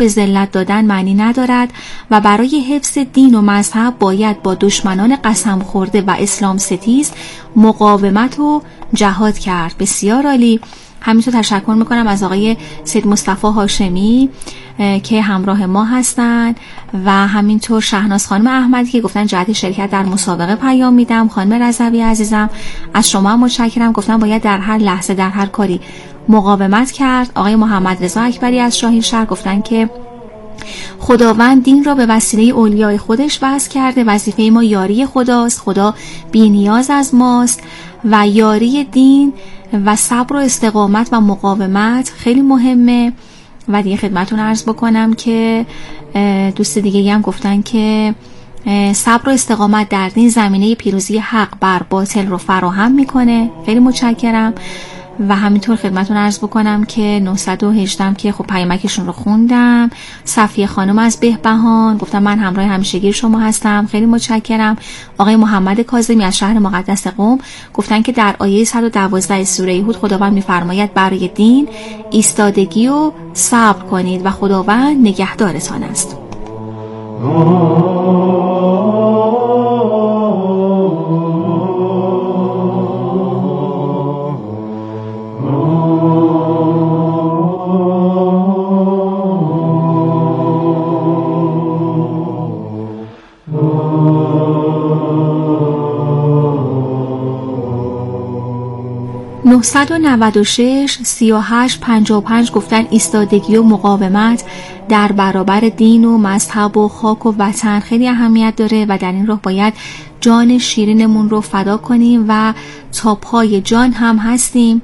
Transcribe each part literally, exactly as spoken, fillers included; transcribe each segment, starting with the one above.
به ذلت دادن معنی ندارد و برای حفظ دین و مذهب باید با دشمنان قسم خورده و اسلام ستیز مقاومت و جهاد کرد. بسیار عالی. همینطور تشکر میکنم از آقای سید مصطفی هاشمی که همراه ما هستن و همینطور شهناز خانم احمدی که گفتن جهت شرکت در مسابقه پیام میدم. خانم رضوی عزیزم از شما هم متشکرم، گفتن باید در هر لحظه در هر کاری مقاومت کرد. آقای محمد رضا اکبری از شاهین شهر گفتن که خداوند دین را به وسیله اولیای خودش وضع کرده، وظیفه ما یاری خداست، خدا بی نیاز از ماست و یاری دین و صبر و استقامت و مقاومت خیلی مهمه. و دیگه خدمتون عرض بکنم که دوست دیگه هم گفتن که صبر و استقامت در دین زمینه پیروزی حق بر باطل رو فراهم میکنه. خیلی متشکرم. و همینطور خدمتون عرض بکنم که نهصد و هجده که خب پیامکشون رو خوندم. صفیه خانم از بهبهان گفتم من همراه همیشگی شما هستم. خیلی متشکرم. آقای محمد کاظمی از شهر مقدس قم گفتن که در آیه صد و دوازده سوره هود خداوند میفرماید برای دین ایستادگی و صبر کنید و خداوند نگهدارتان است. نهصد و نود و شش سی و هشت پنجاه و پنج گفتن ایستادگی و مقاومت در برابر دین و مذهب و خاک و وطن خیلی اهمیت داره و در این راه باید جان شیرینمون رو فدا کنیم و تا پای جان هم هستیم.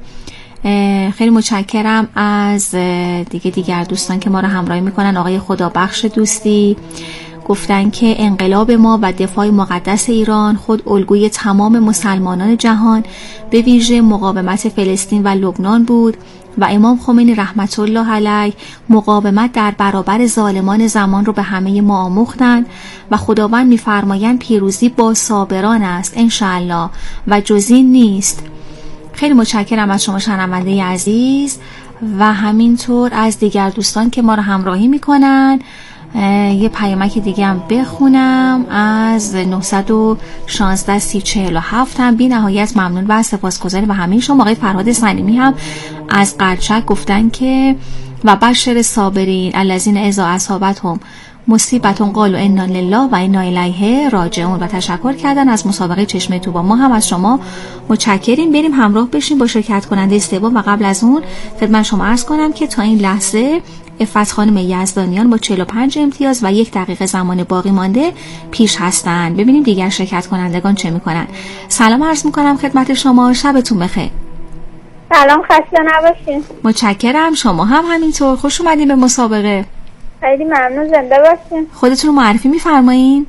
خیلی متشکرم از دیگه دیگر دوستان که ما رو همراهی میکنن. آقای خدابخش دوستی گفتن که انقلاب ما و دفاع مقدس ایران خود الگوی تمام مسلمانان جهان به ویژه مقاومت فلسطین و لبنان بود و امام خمینی رحمت الله علیه مقاومت در برابر ظالمان زمان رو به همه ما آموختند و خداوند می‌فرمایند پیروزی با صابران است انشاءالله و جز این نیست. خیلی متشکرم از شما شنونده عزیز و همینطور از دیگر دوستان که ما رو همراهی میکنن. یه پیامک دیگه هم بخونم از نهصد و شانزده سی چهل و هفت هم بی نهایت ممنون و سپاسگزاریم و همین شما. آقای فرهاد سلیمی هم از قرچک گفتن که و بشر صابرین الذین اذا اصابتهم مصیبتون قالوا انا لله و انا الیه راجعون و تشکر کردن از مسابقه چشمه طوبا. ما هم از شما متشکریم. بریم همراه بشیم با شرکت کننده سوم و قبل از اون خدمت شما عرض کنم که تا این لحظه عفت خانم یزدانیان با چهل و پنج امتیاز و یک دقیقه زمان باقی مانده پیش هستند. ببینیم دیگر شرکت کنندگان چه میکنن. سلام عرض میکنم خدمت شما، شبتون بخیر. سلام، خسته نباشین. متشکرم، شما هم همینطور. خوش اومدین به مسابقه. خیلی ممنون، زنده باشین. خودتون رو معرفی میفرمایین؟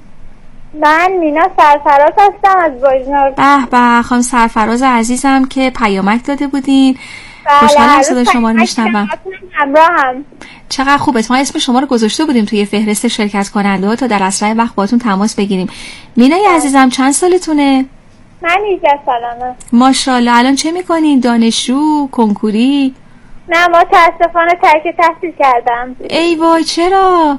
من مینا سرفراز هستم از بجنورد. به به خانم سرفراز عزیزم که پیامک داده بودین. خوشحالم صدای شما رو میشنوم. همراهم. چقدر خوبه. ما اسم شما رو گذاشته بودیم توی فهرست شرکت کننده ها تا در اسرع وقت باهاتون تماس بگیریم. مینای عزیزم چند سالتونه؟ من هجده سالمه. ماشاءالله. الان چه میکنین؟ دانشجو، کنکوری؟ نه متاسفانه ترک تحصیل کردم. ای وای چرا؟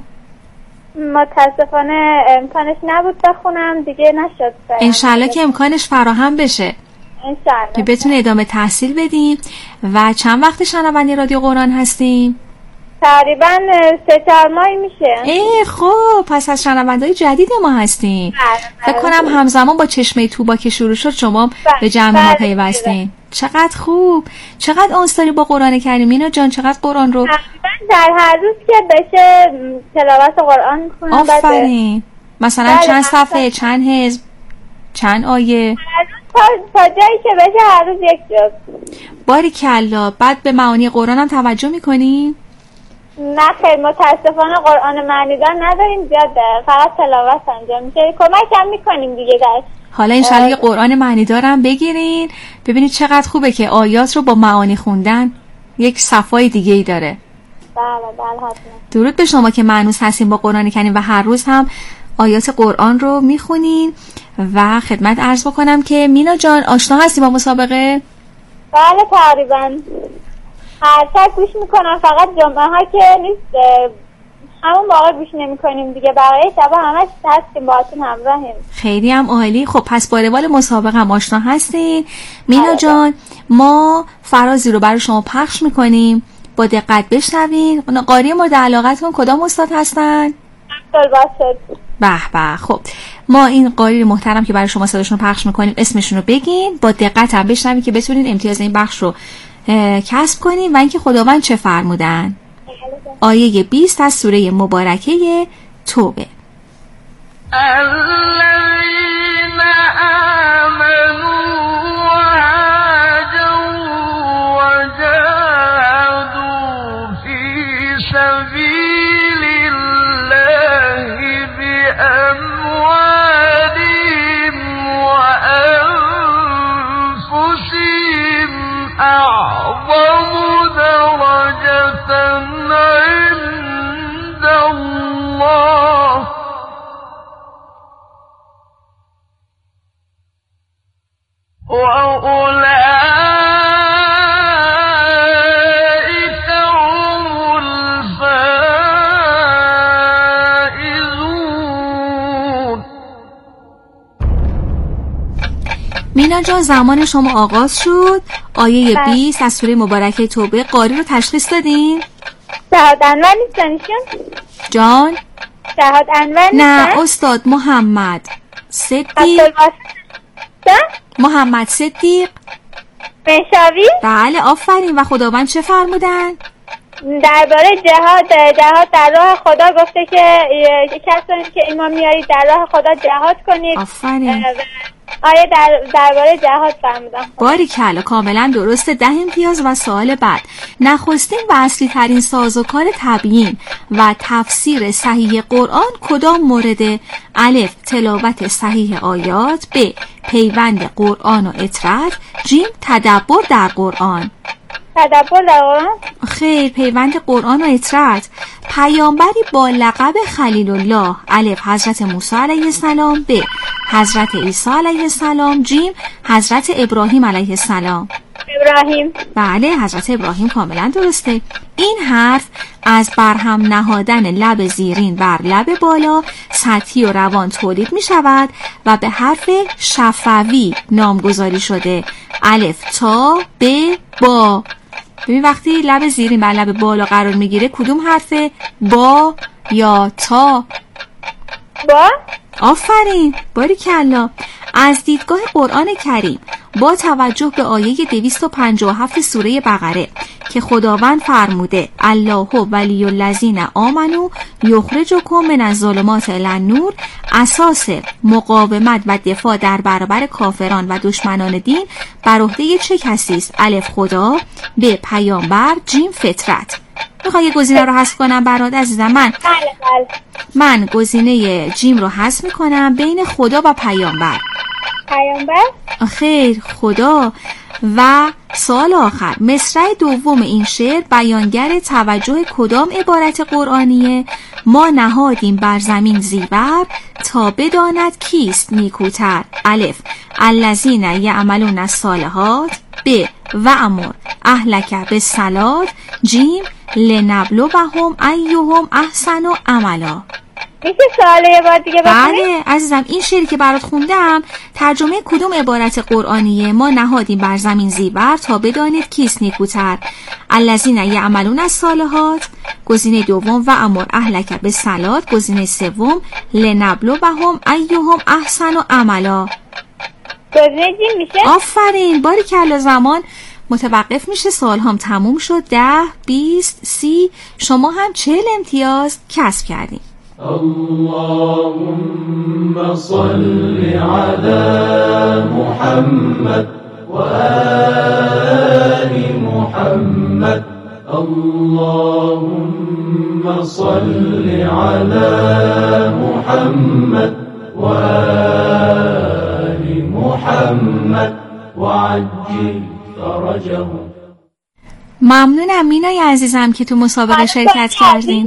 متاسفانه امکانش نبود بخونم دیگه، نشد. انشالله که امکانش فراهم بشه انشالله که بتونه ادامه تحصیل بدیم. و چند وقت شنونده رادیو قرآن هستیم؟ تقریبا سه چهار ماهی میشه. ای خب پس از شنونده‌های جدید ما هستیم. فکر کنم همزمان با چشمه طوبا که شروع شد شما بله. به جمع ما پیوستین. چقدر خوب. چقدر آنس داری با قرآن کریم مینا جان؟ چقدر قرآن رو در هر روز که بشه تلاوت قرآن میکنم. آفرین. مثلا بله. چند صفحه، چند حزب، چند آیه؟ تا, تا جایی که بشه هر روز یک جز. باریکلا. بعد به معانی قرآن هم توجه میکنی؟ نه خیر، متاسفانه قرآن معنیدار نداریم زیاد، فقط تلاوت انجام میشه. کمک هم میکنیم دیگه در حالا انشالله یه قرآن معنیدار هم بگیرین. ببینید چقدر خوبه که آیات رو با معانی خوندن یک صفای دیگه ای داره. بله بله حتما. درود به شما که مانوس هستین با قرآن کریم و هر روز هم آیات قرآن رو میخونین. و خدمت عرض بکنم که مینا جان آشنا هستی با مسابقه؟ بله تقریبا هر شب گوش میکنم، فقط جمعه ها که نیست همون موقع گوش نمی‌کنیم دیگه، بقیه شبا همش هستیم باهاتون همراهیم. خیلی هم عالی. خب پس با روال مسابقه هم آشنا هستین. مینا جان ما فرازی رو برای شما پخش میکنیم، با دقت بشنوین. قاری مورد علاقتون کدام استاد هستن؟ عبدالباسط. به به. خب ما این قاری محترم که برای شما صداشون رو پخش میکنیم اسمشون رو بگین، با دقت هم بشنوین که بتونین امتیاز این بخش رو کسب کنین و اینکه خداوند چه فرمودن. آیه بیست از سوره مبارکه توبه. الذين آمنوا وهاجروا وجاهدوا في سبيل الله بأموالهم وأنفسهم أعظم درجة عند الله وأولئك هم الفائزون. مینا جان زمان شما آغاز شد. آیه بیست از سوره مبارکه توبه. قاری رو تشخیص دادین؟ شهاد انور نیستنشون؟ جان؟ شهاد انور نیستن؟ نه استاد محمد صدیق. محمد صدیق منشاوی؟ بله آفرین. و خداوند چه فرمودن؟ درباره جهاد جهاد در راه خدا گفته که کسانی که ایمان میارید در راه خدا جهاد کنید. آفرین. آیه در درباره جهاد فرمودن. باریکلا کاملا درسته. ده امتیاز. و سوال بعد، نخستین و اصلی ترین سازوکار تبیین و تفسیر صحیح قرآن کدام مورد؟ الف تلاوت صحیح آیات، ب پیوند قرآن و اطرت، جیم تدبر در قرآن. تدبر در قرآن؟ خیر، پیوند قرآن و اطرت. پیامبری با لقب خلیل الله، الف حضرت موسی علیه السلام، ب حضرت عیسی علیه السلام، جیم حضرت ابراهیم علیه السلام. ابراهیم. بله حضرت ابراهیم کاملا درسته. این حرف از برهم نهادن لب زیرین بر لب بالا سطحی و روان تولید می شود و به حرف شفوی نامگذاری شده. الف تا ب با. ببین وقتی لب زیرین بر لب بالا قرار می گیره کدوم حرفه؟ با یا تا؟ با. آفرین باریکلا. از دیدگاه قرآن کریم با توجه به آیه دویست و پنجاه و هفت سوره بقره که خداوند فرموده الله ولی الذین آمنوا یخرجکم من الظلمات الی النور، اساس مقاومت و دفاع در برابر کافران و دشمنان دین بر عهده چه کسی است؟ الف خدا، ب پیامبر، جیم فطرت. میخوای یه گزینه رو حذف کنم برات عزیزم؟ من بله بله. من گزینه جیم رو حذف میکنم بین خدا و پیامبر. پیامبر؟ خیر خدا. و سوال آخر، مصرع دوم این شعر بیانگر توجه کدام عبارت قرآنیه؟ ما نهادیم بر زمین زیور تا بداند کیست نیکوتر. الف الذین یعملون الصالحات، ب وامر اهلک بالصلاة، جیم لنبلوهم ایهم احسن عملا. میشه سوال یه بار دیگه بخونی؟ بله عزیزم. این شعری که برات خوندم ترجمه کدوم عبارت قرآنیه؟ ما نهادیم بر زمین زیور تا بدانید کیست نیکوتر. الذین یعملون الصالحات گزینه دوم، و امر اهلک بالصلاة گزینه سوم، لنبلوهم ایهم احسن عملا. گزینه جیم میشه؟ آفرین باریکلا. زمان متوقف میشه. سوال هم تموم شد. ده، بیست، سی. شما هم چهل امتیاز کسب کردیم. اللهم صل على محمد وآل محمد. اللهم صل على محمد وآل محمد وعجل فرجه. ممنونم مینای عزیزم که تو مسابقه شرکت کردین.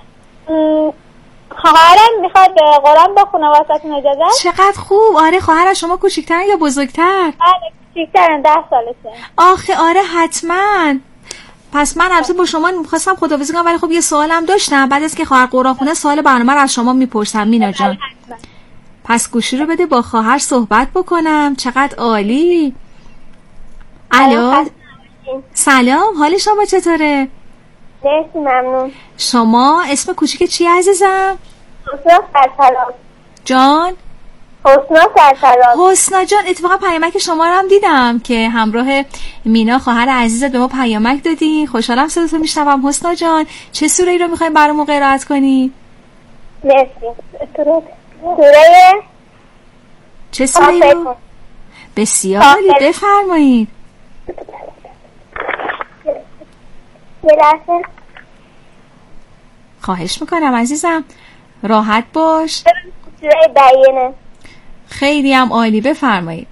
خواهرم میخواد قرآن بخونه واسهتون اجازه؟ چقدر خوب. آره خواهر از شما کوچیک‌ترن یا بزرگتر؟ بله کوچیک‌ترن، ده سالشه. آخه آره حتما. پس من البته با شما می‌خواستم خداحافظی کنم، ولی خب یه سوالم داشتم بعد از که خواهر قرآنخونه سوال برنامه رو از شما میپرسم مینا جان. پس گوشی رو بده با خواهر صحبت بکنم. چقدر عالی. الو سلام، حال شما چطوره؟ مرسی ممنون. شما اسم کوچیک چی عزیزم؟ حسنا سرفراز. جان؟ حسنا سرفراز. حسنا جان، اتفاقا پیامک شما رو هم دیدم که همراه مینا خواهر عزیزت به ما پیامک دادی. خوشحالم صداتو میشنوم. حسنا جان چه سوره ای رو میخوایم برامون قرائت کنی؟ مرسی. سوره سوره چه سوره ای رو؟ بسیار عالی، بفرمایید. خواهش میکنم عزیزم، راحت باش. سوره بینه. خیلی هم عالی، بفرمایید.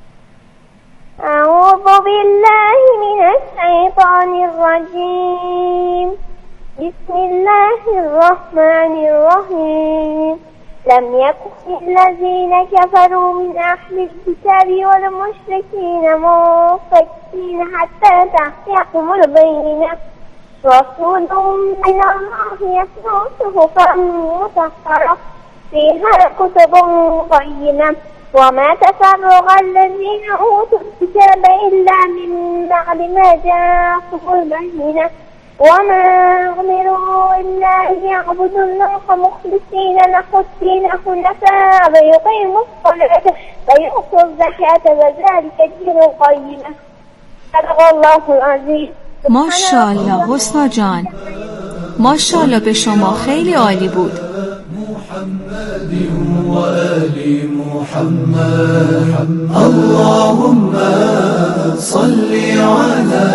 اعوذ بالله من الشیطان الرجیم. بسم الله الرحمن الرحیم. لم يكن الذين كفروا من أهل الكتاب والمشركين منفكين حتى تأتيهم البينة رسول من الله يتلو صحفا مطهرة فيها كتب قيمة وما تفرق الذين أوتوا الكتاب إلا من بعد ما جاءتهم البينة وما أمروا إلا أن يعبدوا الله مخلصين له الدين حنفاء ويقيموا الصلاة ويؤتوا الزكاة وذلك دين القيمة. صدق الله العظيم. ماشاءالله حسنا جان، ماشاءالله به شما، خیلی عالی بود. محمد و آل محمد اللهم صل على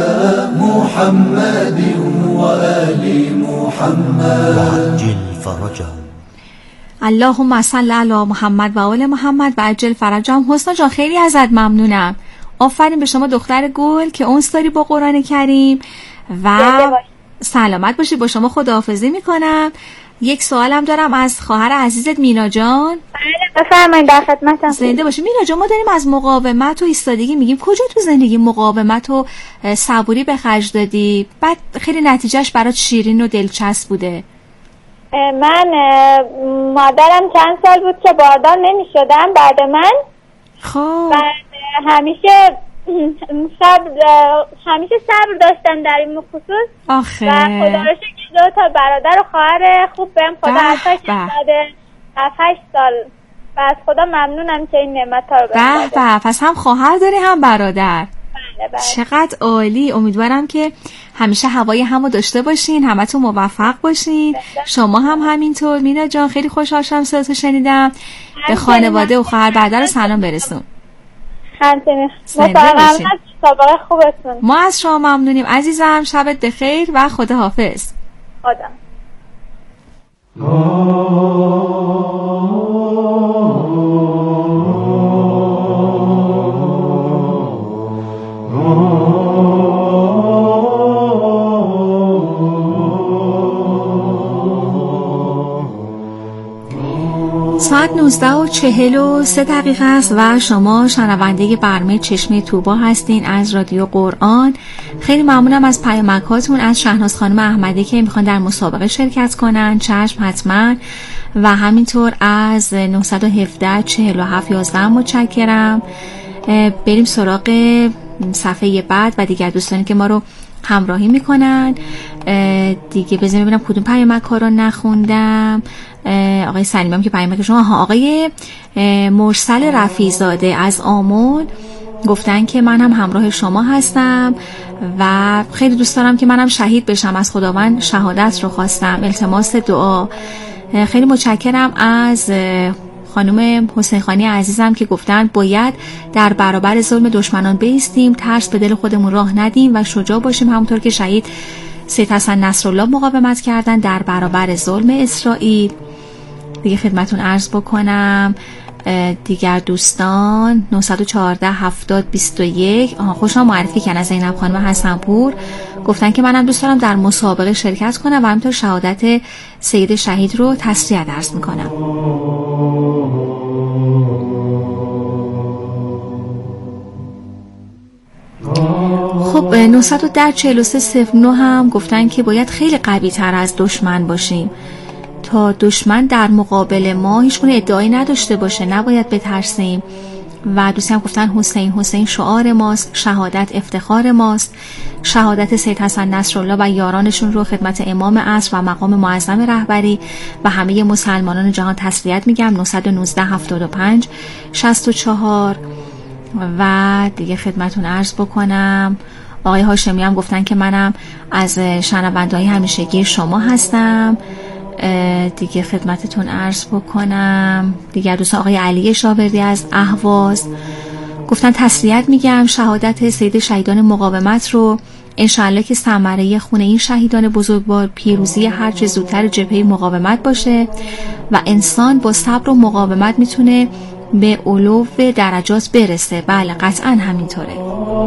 محمد و آل محمد وعجل فرجهم. اللهم صل علی محمد و آل محمد و عجل فرجهم. حسنا جان خیلی ازت ممنونم. آفرین به شما دختر گل که اونس داری با قرآن کریم و سلامت باشی. با شما خداحافظی میکنم. یک سوالم دارم از خواهر عزیزت مینا جان. بله بفرمایید، در خدمتم. زنده باشی مینا جان. ما داریم از مقاومت و ایستادگی میگیم، کجا تو زندگی مقاومت و صبوری به خرج دادی بعد خیلی نتیجهش برات شیرین و دلچسب بوده؟ من مادرم چند سال بود که باردار نمیشدم بعد من. خب بعد همیشه صبر همیشه صبر داشتم در این خصوص. آخه و خدا رو شکر دو تا برادر و خواهر خوب بهم خدا عطا کرده. هفت سال و از خدا ممنونم که این نعمت‌ها رو بهم داده. به به، پس هم خواهر داری هم برادر. بله بله. چقدر عالی. امیدوارم که همیشه هوای همو داشته باشین، همتون موفق باشین. بله. شما هم همینطور. مینا جان خیلی خوشحال شدم صداتو شنیدم. به خانواده و خواهر برادر سلام برسون. همچنین. مطمئنم سابقه خوبتون. ما از شما ممنونیم عزیزم. شبت بخیر و خداحافظ. خدا. ساعت نوزده و چهل و سه دقیقه است و شما شنونده برنامه چشمه طوبا هستین از رادیو قرآن. خیلی ممنونم از پیامکاتون. از شهناز خانم احمدی که میخوان در مسابقه شرکت کنن، چشم حتما. و همینطور از نه یک هفت چهل و هفت یازده متشکرم. بریم سراغ صفحه بعد و دیگر دوستانی که ما رو همراهی میکنن. دیگه بذاریم ببینم کدوم پیامک ها رو نخوندم. آقای سلیمم که پیامک شما ها آقای مرسل رفیزاده از آمل گفتن که من هم همراه شما هستم و خیلی دوست دارم که منم شهید بشم. از خداوند شهادت رو خواستم، التماس دعا. خیلی متشکرم از خانم حسین خانی عزیزم که گفتن باید در برابر ظلم دشمنان بایستیم، ترس به دل خودمون راه ندیم و شجاع باشیم، همونطور که شهید سید حسن نصرالله مقاومت کردن در برابر ظلم اسرائیل. دیگه خدمتون عرض بکنم دیگر دوستان نه یک چهار هفتاد بیست و یک آها خوشم معرفی کردن از زینب خانم حسنپور گفتن که منم دوست دارم در مسابقه شرکت کنم و همینطور شهادت سید شهید رو تسلیت عرض میکنم. خب نهصد و چهل و سه صفر نه هم گفتن که باید خیلی قوی تر از دشمن باشیم تا دشمن در مقابل ما هیچ گونه ادعایی نداشته باشه، نباید بترسیم. و دوستی هم گفتن حسین حسین شعار ماست، شهادت افتخار ماست. شهادت سید حسن نصرالله و یارانشون رو خدمت امام عصر و مقام معظم رهبری و همه مسلمانان جهان تسلیت میگم. نهصد و نوزده هفتاد و پنج شصت و چهار. و دیگه خدمتون عرض بکنم آقای هاشمی هم گفتن که منم از شنونده‌های همیشگی شما هستم. دیگه خدمتتون عرض بکنم دیگه دوستان آقای علی شاوردی از اهواز گفتن تسلیت میگم. شهادت سید شهیدان مقاومت رو انشالله که ثمره خون این شهیدان بزرگوار پیروزی هر چه زودتر جبهه مقاومت باشه و انسان با صبر و مقاومت میتونه به علو درجات برسه. بله قطعا همینطوره.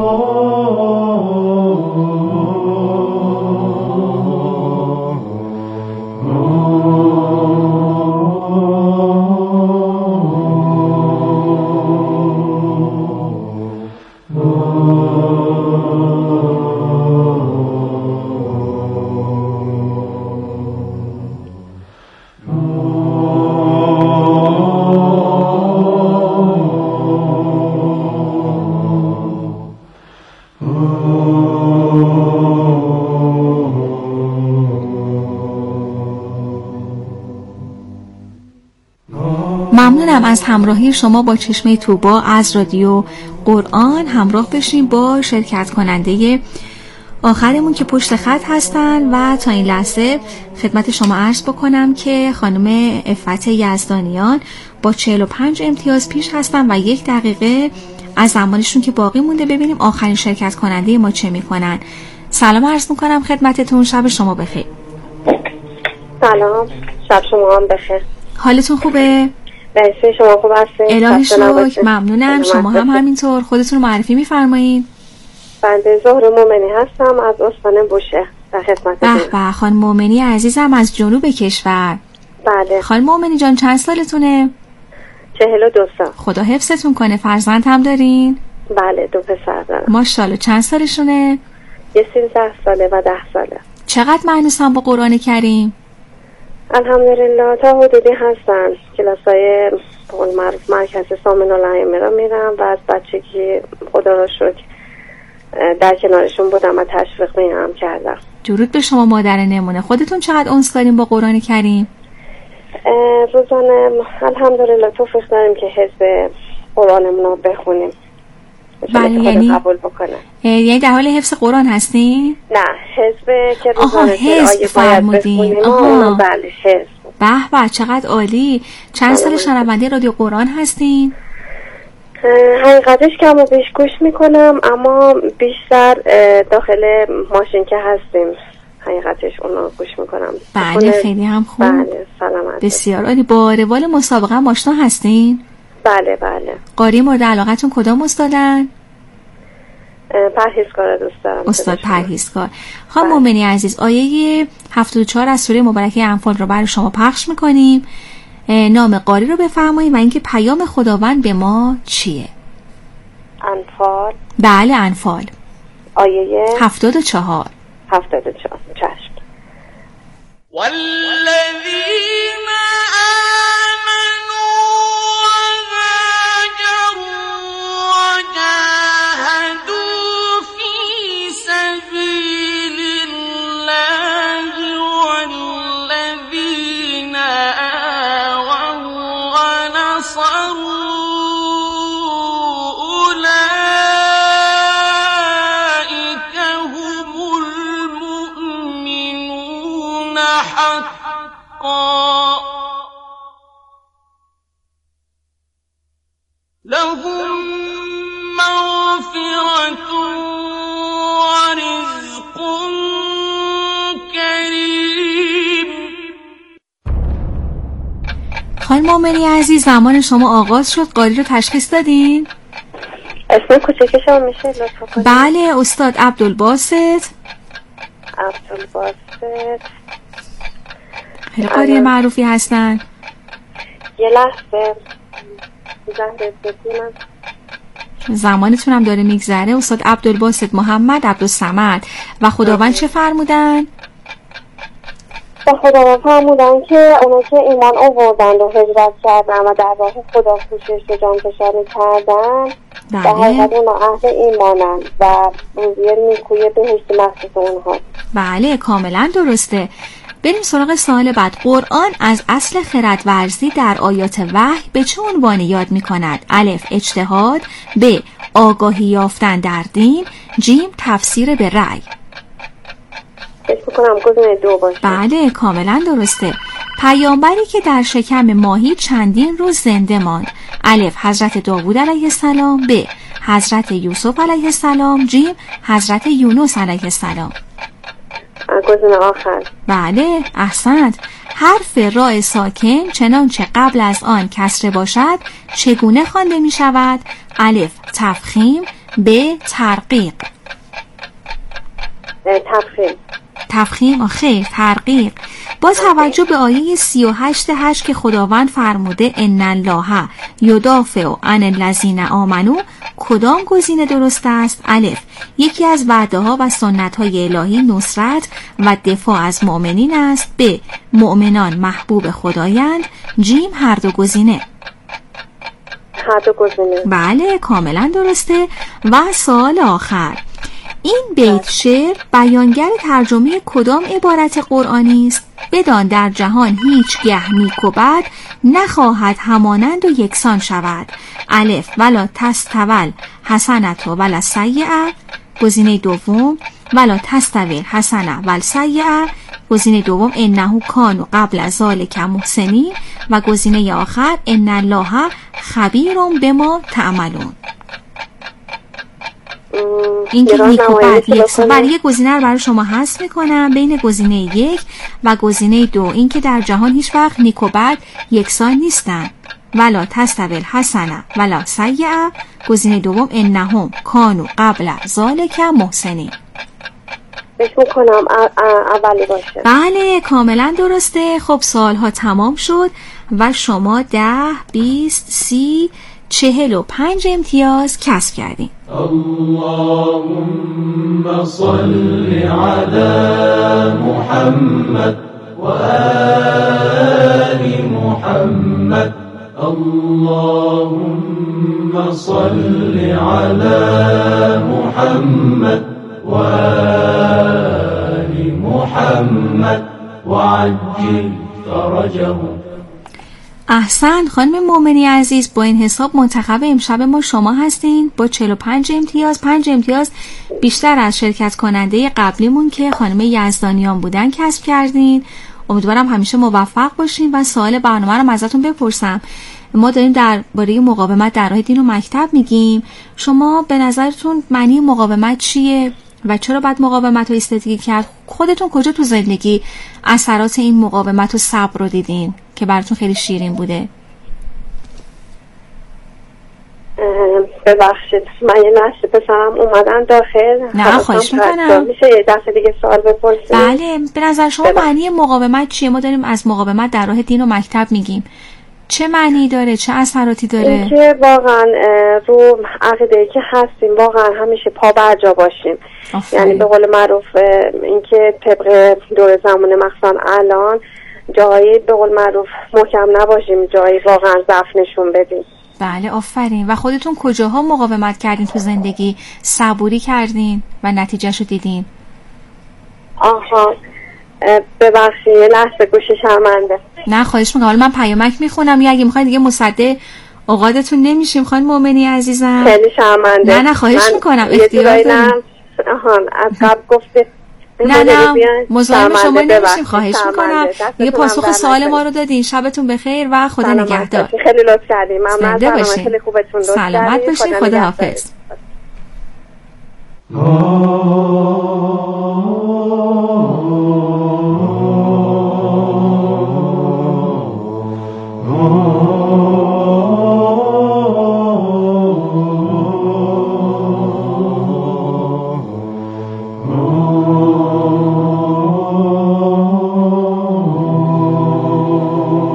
ممنونم از همراهی شما با چشمه طوبا از رادیو قرآن. همراه بشیم با شرکت کننده آخرمون که پشت خط هستن و تا این لحظه خدمت شما عرض بکنم که خانم عفت یزدانیان با چهل و پنج امتیاز پیش هستن و یک دقیقه از زمانشون که باقی مونده ببینیم آخرین شرکت کننده ما چه میکنن. سلام عرض میکنم خدمتتون، شب شما بخیر. سلام، شب شما هم بخیر. حالتون خوبه؟ بله، شما خوب هستین؟ الهی شکر، ممنونم. شما هم همینطور. خودتون رو معرفی میفرمایید. بنده زهره مومنی هستم از استان بوشهر در خدمتتون. به به، خانم مومنی عزیزم از جنوب کشور. بله. خانم مومنی جان چند سالتونه؟ چهل و دو سال. خدا حفظتون کنه. فرزند هم دارین؟ بله، دو پسر دارم. ماشاءالله. چند سالشونه؟ یه سیزده ساله و ده ساله. چقدر معنوسن با قرآن کریم؟ الحمدلله تا حدودی هستن. کلاسای قول معروف مرکز سامن الائمه را میرم و از بچگی خدا را شکر در کنارشون بودم و تشویق میهم کردم. درود به شما مادر نمونه. خودتون چقدر انس داریم با قرآن کریم؟ روزانه الحمدلله توفیق داریم که حفظ قرآنمون رو بخونیم. بله، یعنی قبول بکنه. یعنی در حال حفظ قرآن هستین؟ نه، حفظ که روزانه حفظ فرمودین. بله، حفظ. به به، چقدر عالی. چند سال شنونده رادیو قرآن هستین؟ حقیقتش کم و بیش گوش میکنم، اما بیشتر داخل ماشین که هستیم حقیقتش اونو گوش میکنم. بله، خیلی هم خوب. بله، سلامت. بسیار عالی. با روال مسابقه هم آشنا هستین؟ بله بله. قاری مورد علاقتون کدام استادن؟ پرهیزکار دوست دارم. استاد پرهیزکار. خانم مومنی عزیز، آیه هفتاد و چهار از سوره مبارکه انفال رو برای شما پخش میکنیم. نام قاری رو بفرمایید و اینکه پیام خداوند به ما چیه؟ انفال. بله، انفال آیه هفتاد و چهار. هفتاد و چهار. چشم. والذین آمنوا وهاجروا وجاهدوا فی سبیل الله والذین آووا ونصروا أولئک هم المؤمنون حقا لهم مغفرة ورزق کریم. خانم مومنی عزیز، زمان شما آغاز شد. قاری رو تشخیص دادین؟ اسم کوچکشم میشه لطفا کنید؟ بله، استاد عبدالباسط. عبدالباسط. خیلی قاری معروفی هستن. یه لحظه زهره بکنم. زمانتون هم داره میگذره. استاد عبدالباسط محمد عبدالصمد و خداوند چه فرمودن؟ و خداوند فرمودن که اونا که ایمان آوردن و هجرت کردن و در راه خدا کوشش و جانفشانی کردن، در حقیقت اونا اهل ایمانن و روزی نیکوی بهشت مخصوص اونها. بله کاملا درسته. بریم سراغ سوال بعد. قرآن از اصل خردورزی در آیات وحی به چه عنوانی یاد می کند؟ الف اجتهاد، ب آگاهی یافتن در دین، جیم تفسیر به رأی. فکر می‌کنم گزینه دو باشه. بله کاملا درسته. پیامبری که در شکم ماهی چندین روز زنده ماند. الف حضرت داوود علیه السلام، ب حضرت یوسف علیه السلام، جیم حضرت یونس علیه السلام. گزینه آخر. بله احسنت. حرف راء ساکن چنانچه قبل از آن کسره باشد چگونه خوانده می شود؟ الف تفخیم، ب ترقیق. تفخیم. تفخیم آخه ترقیق. با توجه به آیه سی و هشت هشت که خداوند فرموده ان الله یدافع عن الذین آمنوا، کدام گزینه درست است؟ الف یکی از وعده ها و سنت های الهی نصرت و دفاع از مؤمنین است، ب مؤمنان محبوب خدایند، جیم هر دو گزینه. هر دو گزینه. بله کاملا درسته. و سوال آخر، این بیت شعر بیانگر ترجمه کدام عبارت قرآنی است؟ بدان در جهان هیچ گه نیک و بد نخواهد همانند و یکسان شود. الف ولا تستول حسنت ولا سیئه، گزینه دوم ولا تستوی حسنه ولا سیئه، گزینه دوم انه کان قبل از ذالک محسنین، و گزینه آخر ان الله خبیر بما تعملون. این که نیک و بد یکسان. برای یک گزینه رو برای شما حذف میکنم بین گزینه یک و گزینه دو، این که در جهان هیچ وقت نیک و بد یکسان نیستن. ولا تستوی الحسنه ولا سیئه، گزینه دوم انهم کانوا قبل ذالک محسنین. فکر میکنم اولی باشه. بله کاملا درسته. خب سوال ها تمام شد و شما ده، بیست، سی، چهل و پنج امتیاز کسب کردین. اللهم صل على محمد و آل محمد. اللهم صل على محمد و آل محمد وعجل فرجهم. احسن خانم مومنی عزیز، با این حساب منتخب امشب ما شما هستین با چهل و پنج امتیاز. پنج امتیاز بیشتر از شرکت کننده قبلیمون که خانم یزدانیان بودن کسب کردین. امیدوارم همیشه موفق باشین. و سوال برنامه رو ازتون بپرسم، ما داریم درباره مقاومت در راه دین و مکتب میگیم، شما به نظرتون معنی مقاومت چیه و چرا باید مقاومت رو استفاده کرد؟ خودتون کجا تو زندگی اثرات این مقاومت و صبر رو دیدین که براتون خیلی شیرین بوده؟ ببخشید من یه لحظه پسرم اومدن داخل. نه خواهش میکنم. میشه یه دفعه دیگه سوال بپرسید؟ بله به نظر شما معنی مقاومت چیه؟ ما داریم از مقاومت در راه دین و مکتب میگیم، چه معنی داره؟ چه اثراتی داره؟ این که واقعا رو عقیده‌ای که هستیم واقعا همیشه پا برجا باشیم. آفره. یعنی به قول معروف این که طبق دور زمان مخصوصا الان جایی به قول معروف محکم نباشیم، جایی واقعا ضعف نشون بدیم. بله آفرین. و خودتون کجاها مقاومت کردین تو زندگی، صبوری کردین و نتیجهشو دیدین؟ آها ببخشید یه لحظه گوشی شرمنده. نه خواهش میکنم. حالا من پیامک میخونم یا اگه میخواید دیگه مصدق اوقاتتون نمیشیم خانم مومنی عزیزم. خیلی شرمنده. نه نه خواهش میکنم اختیار داریم. آها از قبل گفته نه نه مزاحم شما نمیشیم، خواهش میکنم. یه پاسخ سوال ما رو دادین. شبتون بخیر و خدا نگهدار. خیلی لطف کردین. ممنون. خیلی خوبتون. سلامت باشین. خدا حافظ.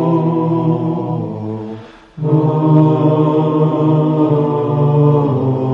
Oh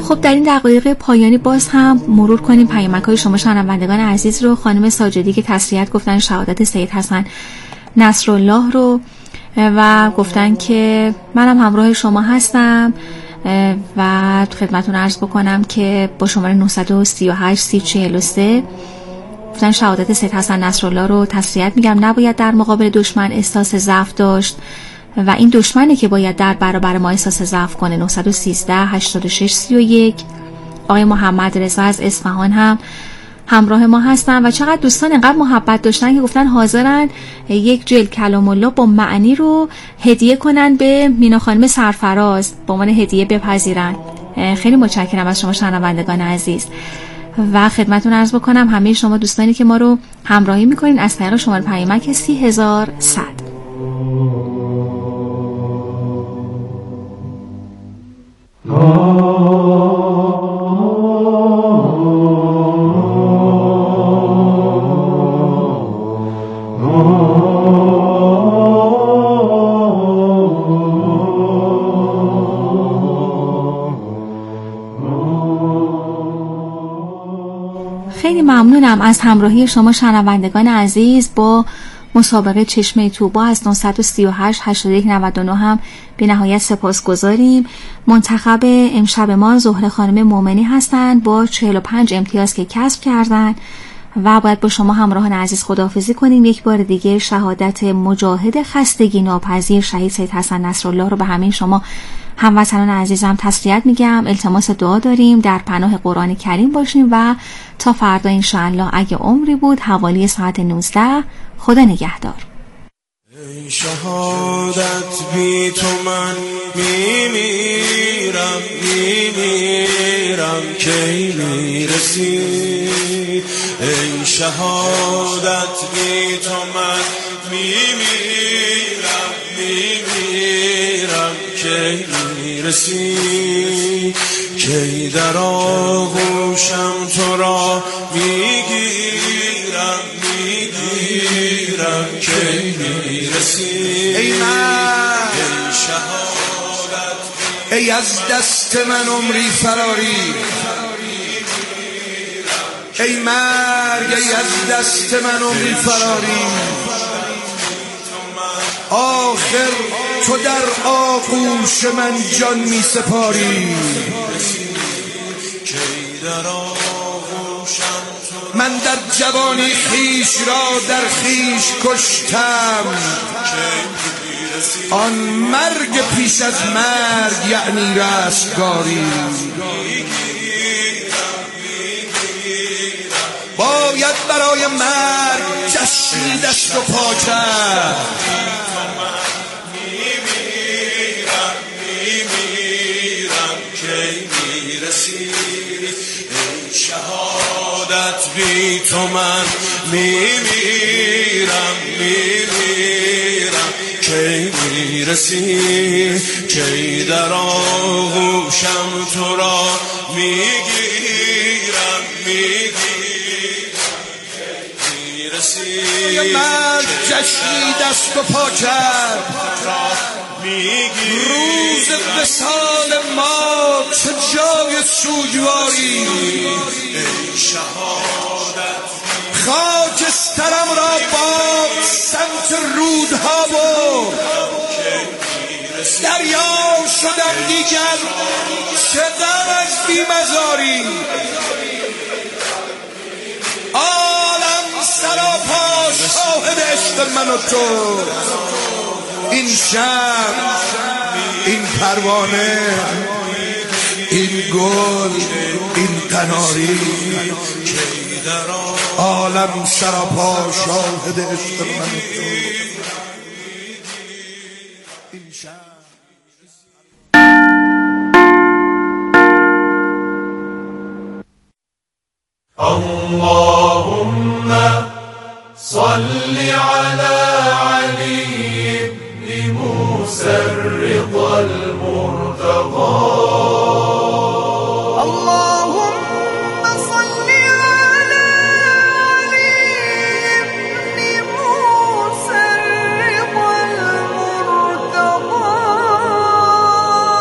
خب در این دقایق پایانی باز هم مرور کنیم پیامک‌های شما شنوندگان عزیز رو. خانم ساجدی که تسلیت گفتن شهادت سید حسن نصرالله رو و گفتن که منم همراه شما هستم و خدمتتون عرض بکنم که با شماره نه سه هشت سی چهل و سه گفتن شهادت سید حسن نصرالله رو تسلیت میگم. نباید در مقابل دشمن احساس ضعف داشت و این دشمنه که باید در برابر ما احساس ضعف کنه. نه یک سه هشتاد و شش سی و یک. آقای محمد رضا از اصفهان هم همراه ما هستن و چقدر دوستان اینقدر محبت داشتن که گفتن حاضرن یک جلد کلام الله با معنی رو هدیه کنن به مینا خانم سرفراز، به عنوان هدیه بپذیرن. خیلی متشکرم از شما شنوندگان عزیز و خدمتتون عرض بکنم همه شما دوستانی که ما رو همراهی میکنین از طریق شماره پیامک سی هزار و صد. خیلی ممنونم از همراهی شما شنوندگان عزیز. با مسابقه چشمه طوبا از نه سه هشت هشتاد و یک نود و نه هم به نهایت سپاسگزاریم. منتخب امشب ما زهره خانم مومنی هستند با چهل و پنج امتیاز که کسب کردن و باید با شما همراهان عزیز خداحافظی کنیم. یک بار دیگه شهادت مجاهد خستگی ناپذیر شهید سید حسن نصرالله رو به همه شما هموطنان عزیزم تسلیت میگم. التماس دعا داریم در پناه قرآن کریم باشیم و تا فردا انشاءالله اگه عمری بود حوالی ساعت نوزده. خدا نگهدار. ای شهادت بی تو من میمیرم میمیرم کی میرسی. ای شهادت بی تو من میمیرم میمیرم کی میرسی. کی در آغوشم تو را میگیرم میگیرم کی میرسی. ای من ای شهادت ای از دست من عمری فراری. ای مرگ ای از دست من عمری فراری. آخر تو در آغوش من جان می سپاری. من در جوانی خیش را در خیش کشتم. آن مرگ پیش از مرگ یعنی رستگاری. باید برای مرگ جشنی دست و پا کرد. میمیرم میمیرم کی میرسی. ای شهادت بی تو من میمیرم میمیرم کی میرسی. کی در آغوشم تو را میگیرم میگیرم مرد جشنی دست و پا کرد. روز وصال ما چه جای سوگواری. ای شهادت خاکسترم را با سمت رودها برد. دریا شدم دیگر چه غم از بیمزاری. سراپا شاهد عشق من و تو. این شب این پروانه این گل این قناری. عالم سراپا شاهد عشق من و تو. این شب اللهم صل على علي بن موسى الرضا المرتضى